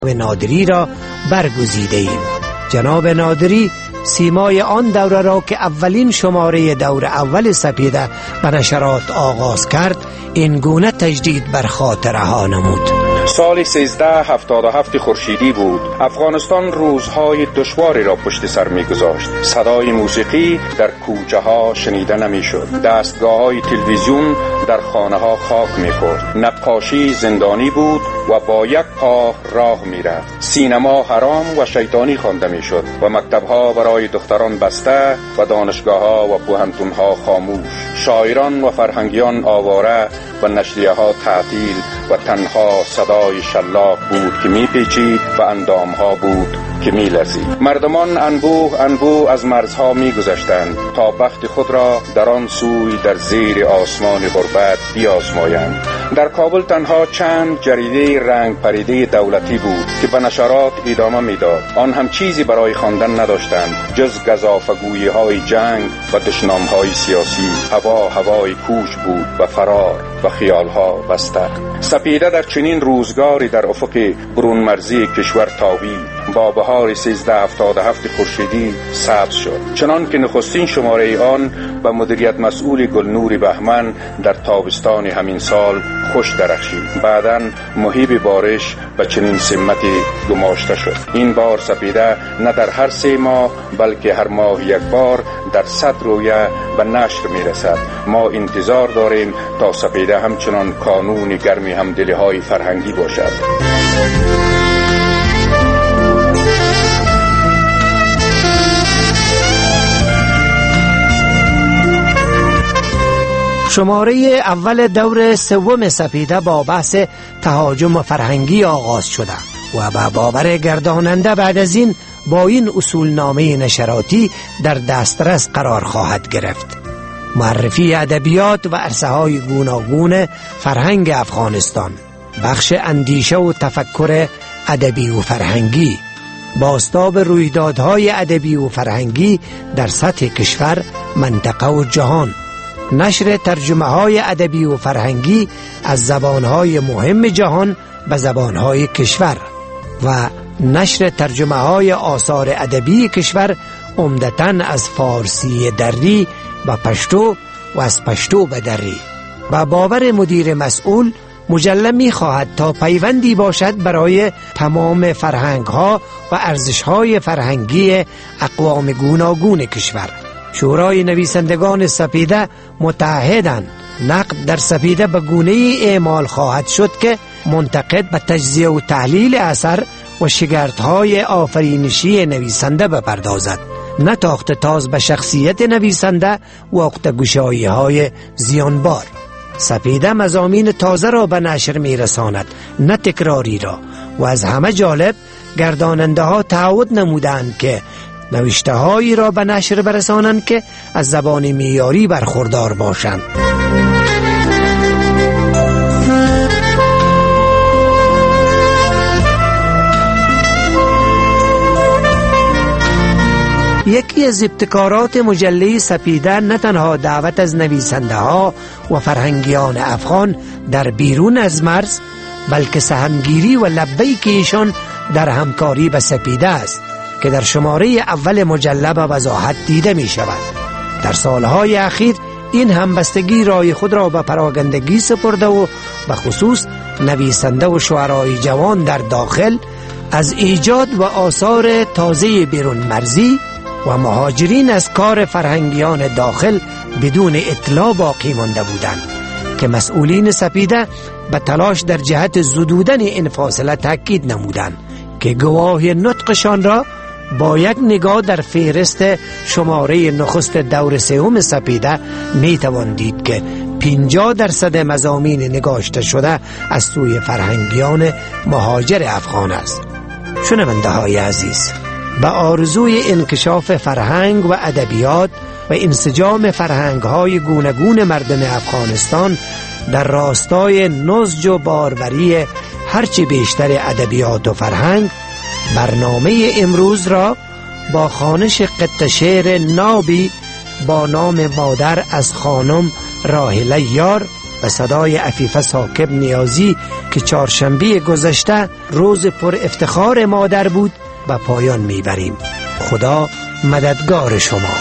نادری را برگزیده ایم. جناب نادری سیمای آن دوره را که اولین شماره دور اول سپیده به نشرات آغاز کرد این گونه تجدید بر خاطره ها نمود. سال 1377 خورشیدی بود. افغانستان روزهای دشواری را پشت سر می‌گذاشت. صدای موسیقی در کوچه ها شنیده نمی‌شد. دستگاه‌های تلویزیون در خانه‌ها خاک می‌خورد. نقاشی زندانی بود و با یک پا راه می‌رفت. سینما حرام و شیطانی خوانده می‌شد و مکتب‌ها برای دختران بسته و دانشگاه‌ها و پوهنتون‌ها خاموش. شاعران و فرهنگیان آواره و نشریه‌ها تعطیل و تنها صدای شلاق بود که میپیچید و اندامها بود که میلرزید. مردمان انبوه از مرزها میگذشتند تا بخت خود را در آن سوی در زیر آسمان غربت بیازمایند. در کابل تنها چند جریده رنگ پریده دولتی بود که به نشرات ادامه میداد. آن هم چیزی برای خواندن نداشتند جز گزافگویی های جنگ و دشنام های سیاسی. هوای کوش بود و فرار و خیال ها بسته. سپیده در چنین روزگاری در افق برون مرزی کشور تابید. با بهار 1377 خورشیدی سبز شد، چنان که نخستین شماره آن به مدیریت مسئول گلنور بهمن در تابستان همین سال خوش درخشید. بعداً مهیب بارش به چنین سمتی گماشته شد. این بار سپیده نه در هر 3 ماه بلکه هر ماه یک بار در 100 رویه به نشر میرسد. ما انتظار داریم تا سپیده همچنان کانون گرمی همدلی های فرهنگی باشد. شماره اول دور سوم سپیده با بحث تهاجم فرهنگی آغاز شده و به باور گرداننده بعد از این با این اصولنامه نشراتی در دسترس قرار خواهد گرفت: معرفی ادبیات و عرصه‌های گوناگون فرهنگ افغانستان، بخش اندیشه و تفکر ادبی و فرهنگی، بازتاب رویدادهای ادبی و فرهنگی در سطح کشور، منطقه و جهان، نشر ترجمه های ادبی و فرهنگی از زبانهای مهم جهان به زبانهای کشور و نشر ترجمه های آثار ادبی کشور عمدتاً از فارسی دری و پشتو و از پشتو به دری. و باور مدیر مسئول مجله می خواهد تا پیوندی باشد برای تمام فرهنگ ها و ارزش های فرهنگی اقوام گوناگون کشور. شورای نویسندگان سپیده متعهدند نقد در سپیده به گونه‌ای اعمال خواهد شد که منتقد به تجزیه و تحلیل اثر و شگردهای آفرینشی نویسنده بپردازد، نه تاخت تاز به شخصیت نویسنده و عقده‌گشایی‌های زیانبار. سپیده مضامین تازه را به نشر می‌رساند، نه تکراری را. و از همه جالب گرداننده ها تعهد نمودند که نوشته هایی را به نشر برسانند که از زبان معیاری برخوردار باشند. یکی از ابتکارات مجله سپیده نه تنها دعوت از نویسنده ها و فرهنگیان افغان در بیرون از مرز، بلکه سهمگیری و لبیک ایشان در همکاری به سپیده است که در شماره اول مجله به وضاحت دیده می شود. در سالهای اخیر این همبستگی رای خود را به پراگندگی سپرده و به خصوص نویسنده و شعرای جوان در داخل از ایجاد و آثار تازه بیرون مرزی و مهاجرین از کار فرهنگیان داخل بدون اطلاع باقی مانده بودند که مسئولین سپیده به تلاش در جهت زدودن این فاصله تاکید نمودند که گواهی نطقشان را با یک نگاه در فهرست شماره نخست دور سوم سپیده می توان دید که 50% مضامین نگاشته شده از سوی فرهنگیان مهاجر افغان است. شنونده های عزیز، به آرزوی انکشاف فرهنگ و ادبیات و انسجام فرهنگ های گوناگون مردم افغانستان در راستای نضج و باروری هرچی بیشتر ادبیات و فرهنگ، برنامه امروز را با خوانش قطعه شعر نابی با نام مادر از خانم راحله یار به صدای عفیفه ثاقب نیازی که چهارشنبه گذشته روز پر افتخار مادر بود به پایان میبریم. خدا مددگار شما.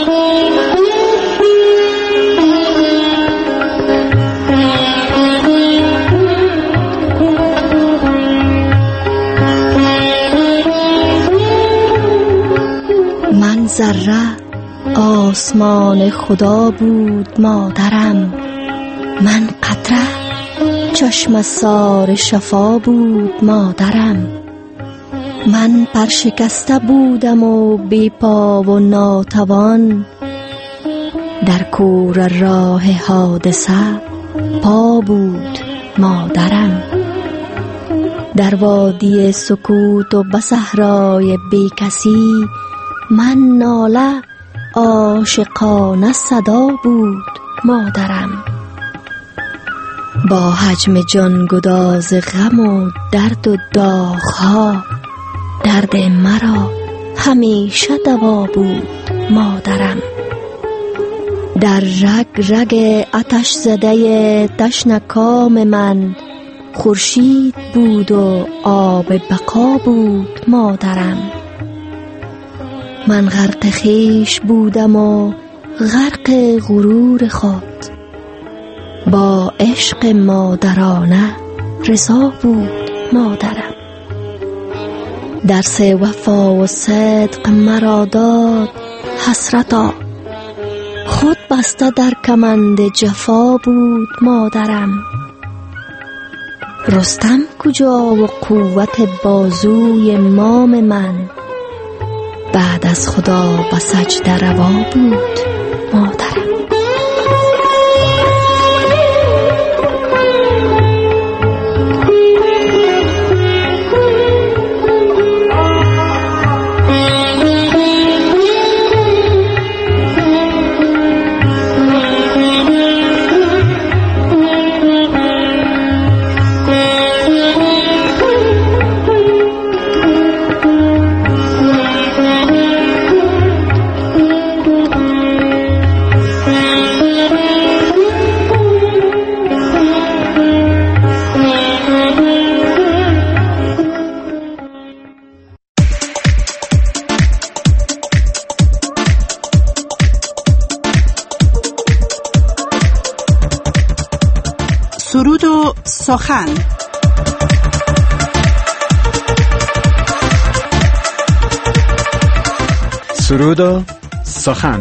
من ذره آسمان خدا بود مادرم، من قطره چشم سار شفا بود مادرم. من پرشکسته بودم و بی پا و ناتوان، در کور راه حادثه پا بود مادرم. در وادی سکوت و به صحرای بی کسی، من ناله عاشقانه صدا بود مادرم. با حجم جانگداز غم و درد و داغ‌ها، درد مرا همیشه دوا بود مادرم. در رگ رگ آتش زده تشنکام من، خورشید بود و آب بقا بود مادرم. من غرق خویش بودم و غرق غرور خود، با عشق مادرانه رضا بود مادرم. درس وفا و صدق مرا داد حسرتا، خود بسته در کمند جفا بود مادرم. رستم کجا و قوت بازوی مام من، بعد از خدا به سجده روا بود مادرم. سرود و سخن. سرود و سخن.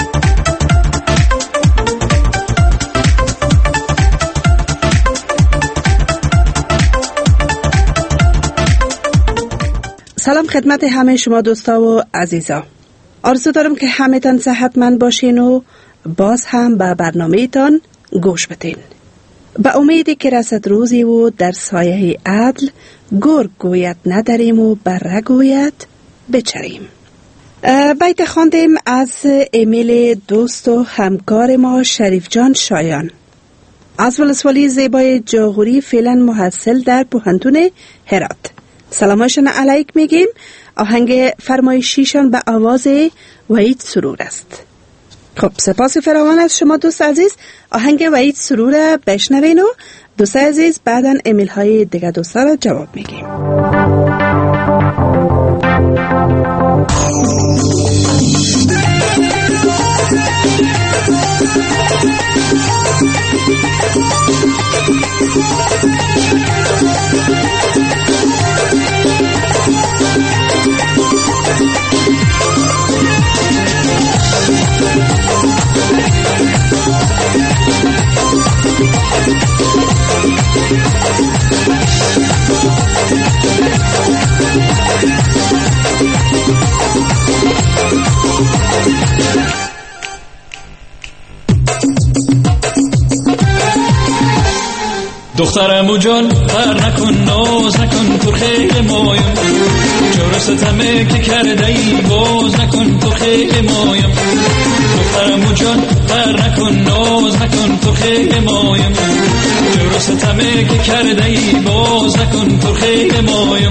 سلام خدمت همه شما دوستا و عزیزا. آرزو دارم که همه تان صحتمند باشین و باز هم به برنامه تان گوش بدین. به امیدی که رسد روزی و در سایه عدل، گرگ گوید نداریم و بره گوید بچریم. بیت خواندیم از امیل دوست و همکار ما شریف جان شایان از ولسوالی زیبای جاغوری، فعلا محصل در پوهنتون هرات. سلامشان علیک میگیم. آهنگ فرمایشیشان به آواز وحید سرور است. خب سپاس فراوان از شما دوست عزیز. آهنگ وحید سرور بشنوین و دوست عزیز بعداً امیل های دیگه دوستا را جواب میگیم. دخترمو جان بر نکن، ناز نکن، تو خیلی مایم، جور ستمه که کرده ای باز نکن، تو خیلی مایم. دخترمو جان بر نکن، ناز نکن، تو خیلی مایم، جور ستمه که کرده ای باز نکن، تو خیلی مایم.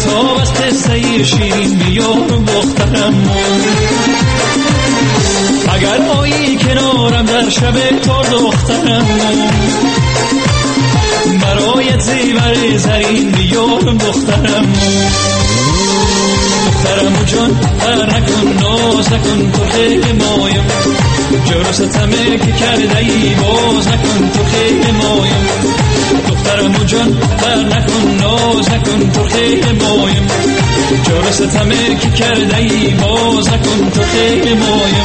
کتاب از قصه شیرین بیارم دخترم. اگر مایی کنارم در شب تار دخترم، برایت زیور زرین بیارم دخترم. دخترم جان بر نکن ناز نکن تو خیلی مایم، جرستمه که کرده ای باز نکن تو خیلی مایم. دخترم جان بر نکن ناز نکن تو خیلی مایم، جرستمه که کرده ای باز نکن تو خیلی مایم.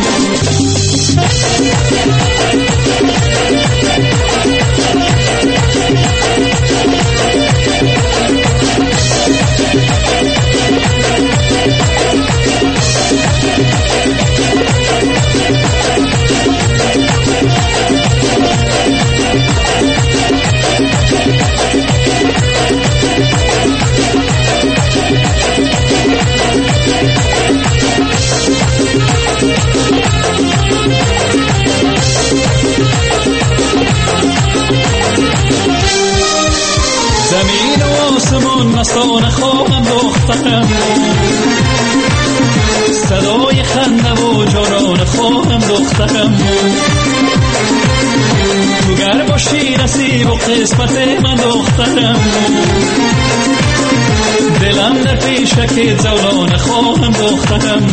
زمین و آسمان مستانه خواهم دخترم، صدای خنده و جانانه خواهم دخترم. تو گر باشی نصیب و قسمت من دخترم، دلم در پیشکت زولانه خواهم دخترم.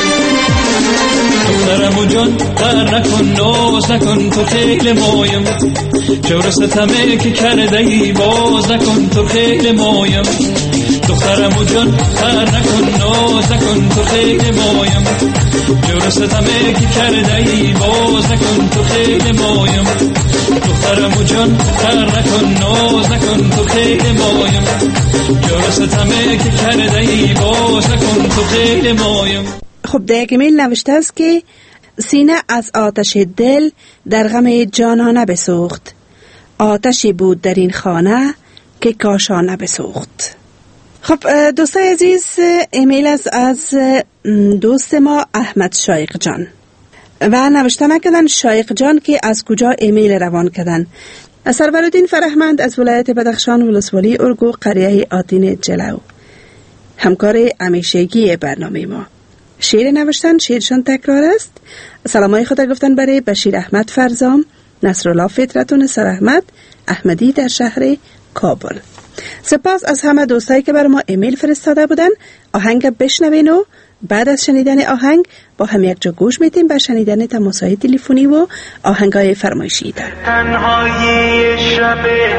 دخترم و جان بر نکن ناز نکن تو خیلی مایم، جرستمه که کرده ای باز نکن تو خیلی مایم. دخترم و جان بر نکن ناز نکن تو خیلی مایم، جرستمه که کرده ای باز نکن تو خیلی مایم. دخترم و جان بر نکن ناز نکن تو خیلی مایم، جرستمه که کرده ای باز نکن تو خیلی مایم. خب در یک ایمیل نوشته است که سینه از آتش دل در غم جانانه بسوخت، آتشی بود در این خانه که کاشانه بسوخت. خب دوستای عزیز، ایمیل است از دوست ما احمد شایق جان و نوشته نکردن شایق جان که از کجا ایمیل روان کردن. سرورالدین فرهمند از ولایت بدخشان ولسوالی ارگو قریه آتین جلو، همکار همیشگی برنامه ما. شعر نوشتن، شعرشان تکرار است. سلامای خدا گفتن برای بشیر احمد فرزام، نصرالله فطرتون سرحمد احمدی در شهر کابل. سپاس از همه دوستایی که برای ما ایمیل فرستاده بودن. آهنگ بشنوین و بعد از شنیدن آهنگ با هم یک جا گوش میتیم به شنیدن تماس‌های تلفنی و آهنگای فرمایشی. تنهایی شب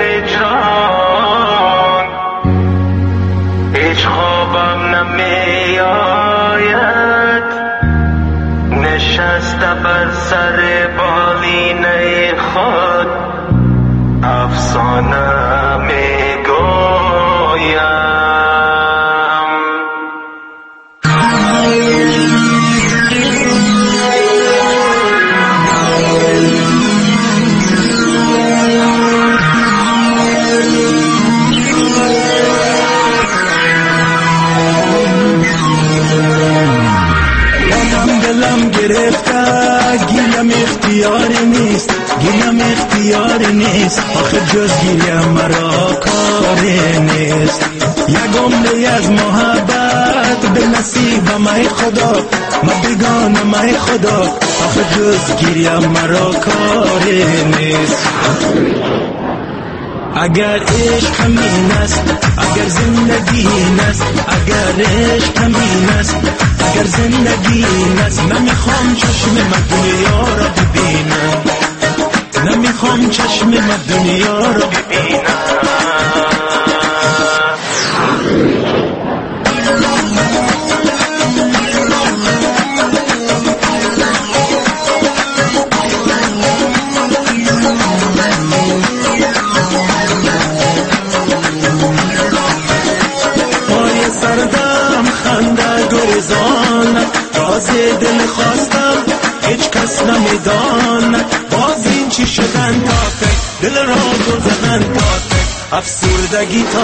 هجران هیچ خوابم نمی آید، نشسته بر سر بالینه خود افسانه می گویم. گیریم اختیار نیست، آخه جز گیریم مرا کار نیست. یک عمری از محبت به نصیب مای خدا، ما بگانم مای خدا، آخه جز گیریم مرا کار نیست. اگر عشق همین است، اگر زندگی است، اگر عشق همین است، اگر زندگی است، نمیخوام چشم من دنیا را ببینم، نمیخوام چشم من دنیا را ببینم. دل خواستم هیچ کس نمیداند، باز این چی شدن تا دل را گذدن تا افسردگی تا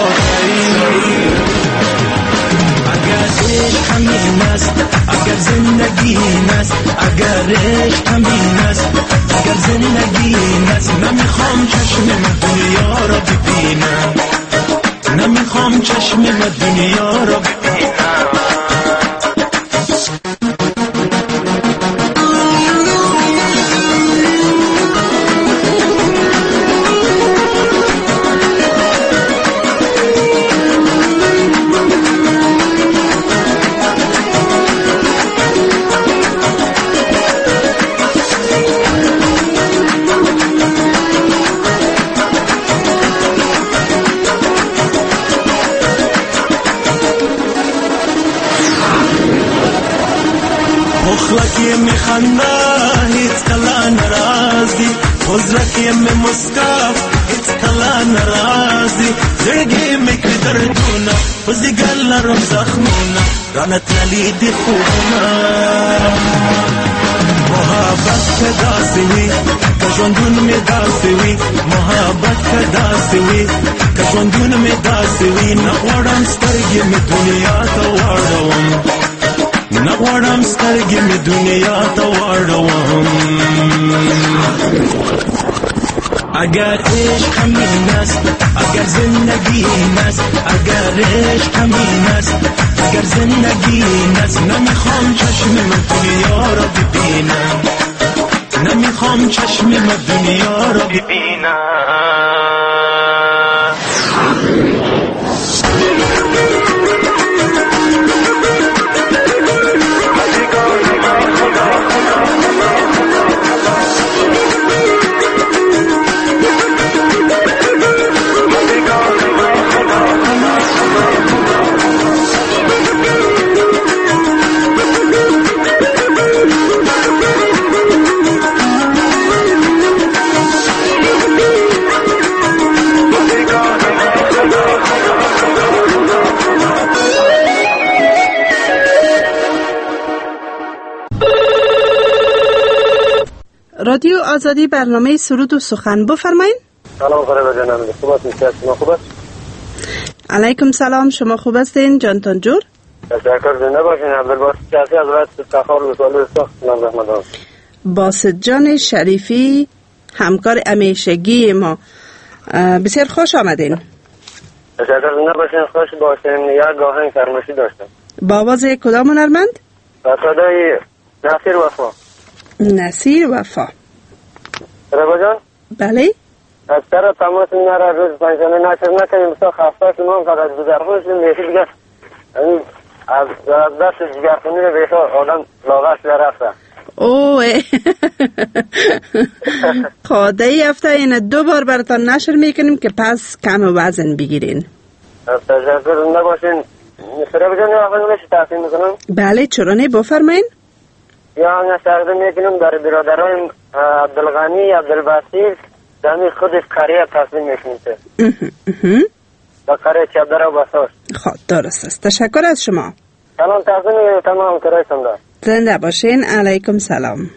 اگر عشق همین است، اگر زندگی است، اگر عشق همین است، اگر زندگی است، نمیخوام چشم من دنیا را ببینم، نمیخوام چشم من دنیا را ببینم. پخلکی میخنده هیچ کلا نرازی، حضرکی مسکاف هیچ کلا نرازی، زرگی میکری دردونا وزی گل رو زخمونا رانت نلیدی خوبنا. محبت که داسوی که جوندون می داسوی، محبت که داسوی که جوندون می داسوی، نغوارم سترگی می دنیا تا واردوم، نغوارم سترگی می دنیا تا واردوم. اگر عشق همین است، اگر زندگی این است، اگر عشق همین است، اگر زندگی این است، نمیخوام چشم من دنیا را ببینم، نمیخوام چشم من دنیا را ببینم. رادیو آزادی برنامه سرود و سخن بفرمایید. سلام فردا جانم، خوب هستین؟ شما خوب است؟ علیکم سلام، شما خوب هستین جانتان جور؟ تشکر، زنده باشین. عبدالباسط شریفی از ولایت استخار ولسوالی استخار. نام رحمت. باسط جان شریفی همکار همیشگی ما، بسیار خوش آمدین. تشکر، زنده باشین، خوش باشین. یک آهنگ فرمایشی داشتم. با آواز کدام هنرمند؟ با صدای نصیر وفا. نصیر وفا. ربا جان؟ بله. از طرف تماس نرا روز پنجانه نشر نکنیم، سا خفته ما فقط بزرگون شدیم بیشی دیگه از دست جگرخونی رو بیشی آدم لاغش رفته. اوه قاده ای هفته این 2 بار براتان نشر میکنیم که پس کم وزن بگیرین. تشکر، زنده باشین. ربا جان یه آفنگ میشه تحصیل میکنم؟ بله چرا نه، بفرمایین. یا آنگه سرده میکنم در برادران عبدالغنی عبدالباسط دمی خودش قریه تصمیم میشنیده با قریه چبدر و بساش. خب درست است، تشکر از شما. سلام تصمیم تمام کرایستم دار. زنده باشین. علیکم سلام.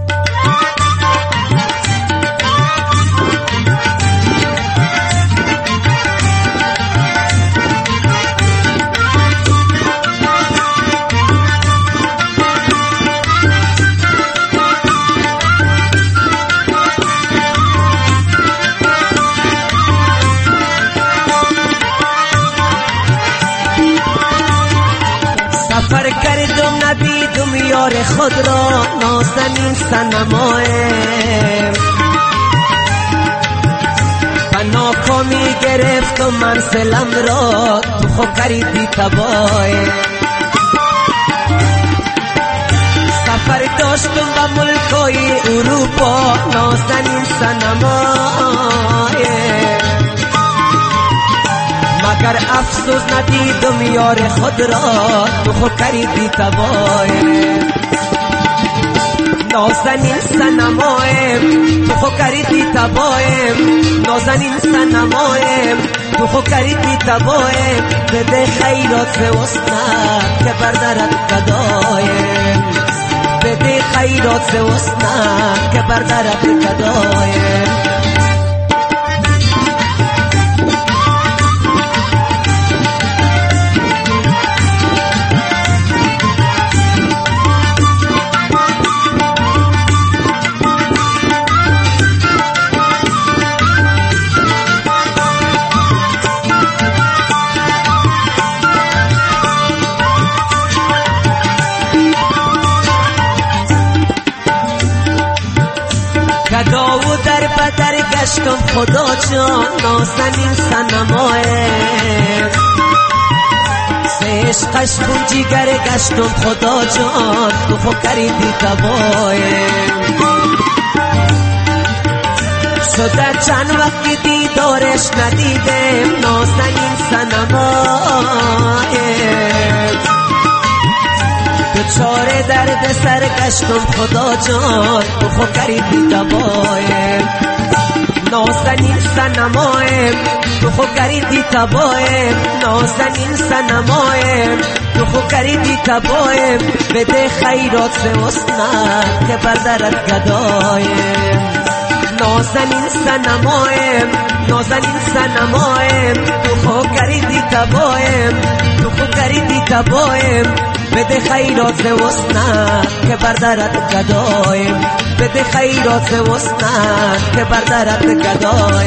سفر کردم ندیدم یار خود را، نازنین صنمای ناکامی گرفت و منزلم را، تو خود کردی تبای. سفر داشتم به ملکای اروپا، نازنین صنمای مگر افسوس ندیدم یار خود را، تو خود کردی تبای. نازنین صنمایم تو خود کردی تبایم، نازنین صنمایم تو خود کردی تبایم. بده خیرات به وسنت که بردارد گدایم، بده خیرات به وسنت که بردارد گدایم. گشتم خدا جان نازنین سنماه عشقش خون جیگر گشتم خدا جان تو خو کردی تباه شده چند وقتی دیدارش ندیدم نازنین سنماه چاره درد سر گشتم خدا جان تو خو کردی تباه نازنین سنماه تو خو کردی تباه نازنین سنماه تو خو کردی تباه بده خیرات حسنت که بردرت گدای نازنین سنماه نازنین سنماه تو خو کردی تباه تو خو کردی تباه بده خیرات حسنت که بردرت گدای بده خیرات حسنت که بردرت گدای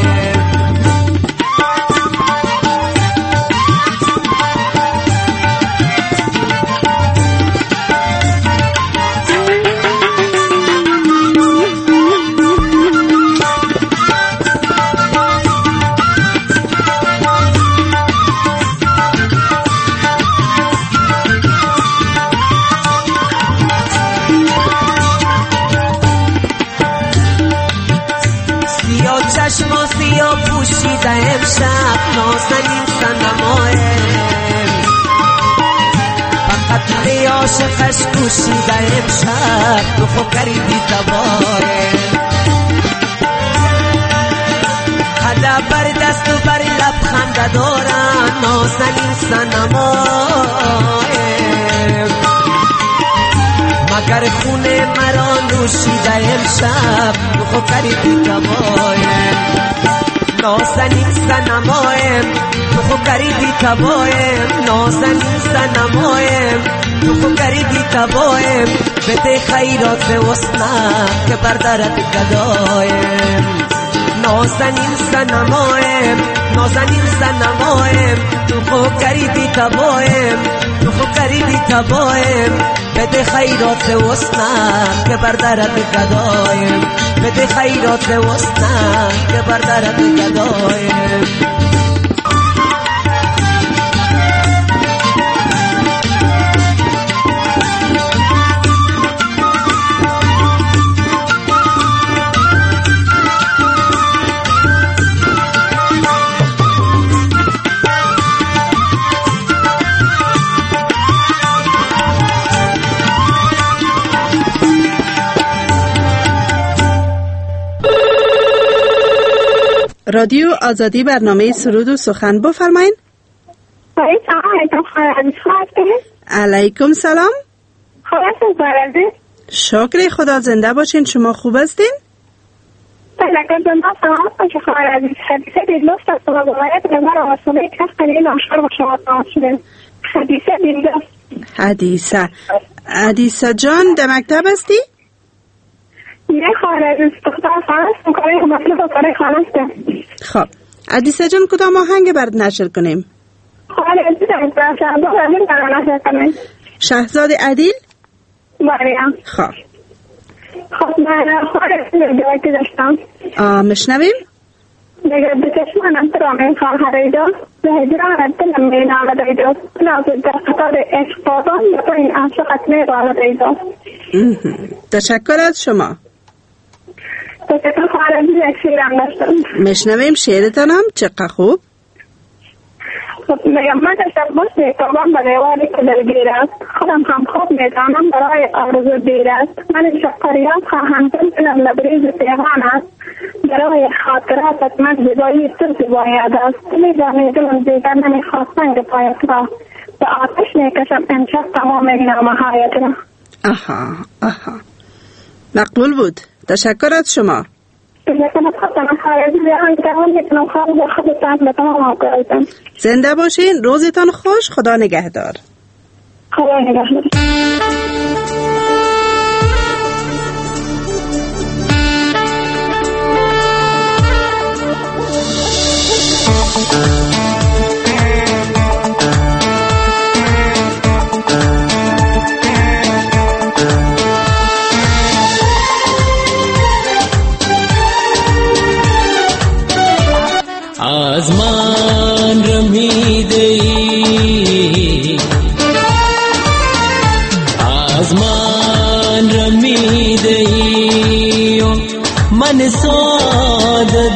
چشما سیاه پوشیده امشب نازنین سنماه فقط لی عاشقش پوشیده امشب تو خو کردی تباه خدا بر دست و بر لب خنده دارن نازنین سنماه مگر خونه مرا نوشیده امشب تو خو کردی تباه نازنین سنماه تو خو کردی تباه نازنین سنماه تو خو کردی تباه بده خیرات حسنت که بردرت گدای نازنین سنماه نازنین سنماه تو خو کردی تباه تو خو کردی تباه بده خیرات حسنت که بردرت گدای بده خیرات حسنت که بردرت گدای رادیو آزادی برنامه سرود و سخن بفرمایین. علیکم سلام. شکر خدا زنده باشین. شما خوب هستین؟ حدیثه جان در مکتب هستی؟ نه خواهر خب حدیثه جان کدام آهنگ برات نشر کنیم؟ شهزاد عدیل؟ مریم. خب من خواهر که داشتم مشنویم؟ بگر بچشمانم ترامه خواهریدا به هجرانت دلم مینامد ایداست نازد در قطار عشق بازان یا این عاشقت میبارد ایداست. تشکر از شما. تشکر خواهرم یک شیرم داشتم. مشنویم شعرتانم چقدر خوب. میگم من تشبس میکنم به دیواری که دلگیر است خودم هم خوب میدانم برای آرزو دیر است من شقریات خواهم دلم لبریز پیغان است برای خاطراتت من زیبایی تو زیبایت است میدانی دلم دیگر نمیخواست سنگ پایت را به آتش میکشم امشب تمام نامه هایت را. آها مقبول بود. تشکر از شما. زنده باشین. روزتان خوش. خدا نگهدار. خدا نگهدار.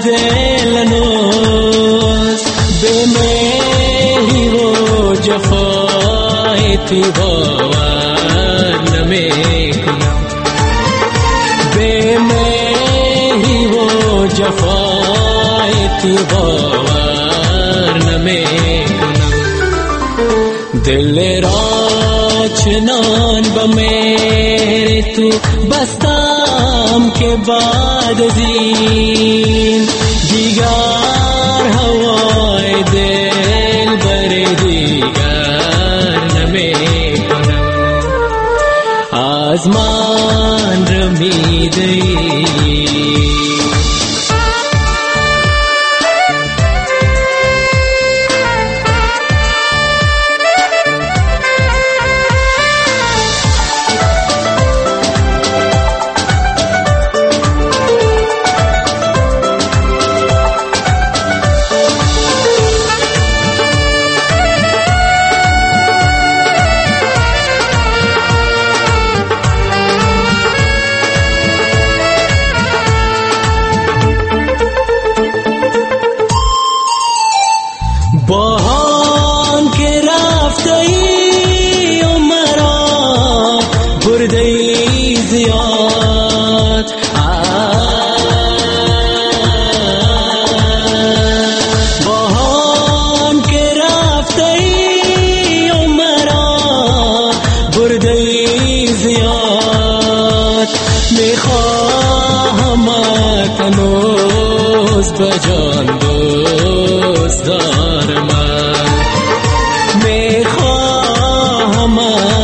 دلنوز به مهری و جفای تو باور نمیکنم به مهری و جفای تو باور نمیکنم دل را چنان به مهر تو بستم که بعد از این دیگر هوای دل بر دیگر نمیکنم از من رمیدی باهان که رفته ای و مرا برده ای زیاد باهان که رفته ای و مرا برده ای زیاد میخواهم تنوز بجان دوست دارم میخواهم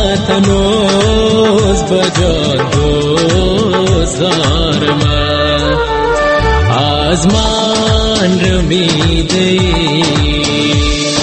تنوز بجان دوست دارم از من رمیدی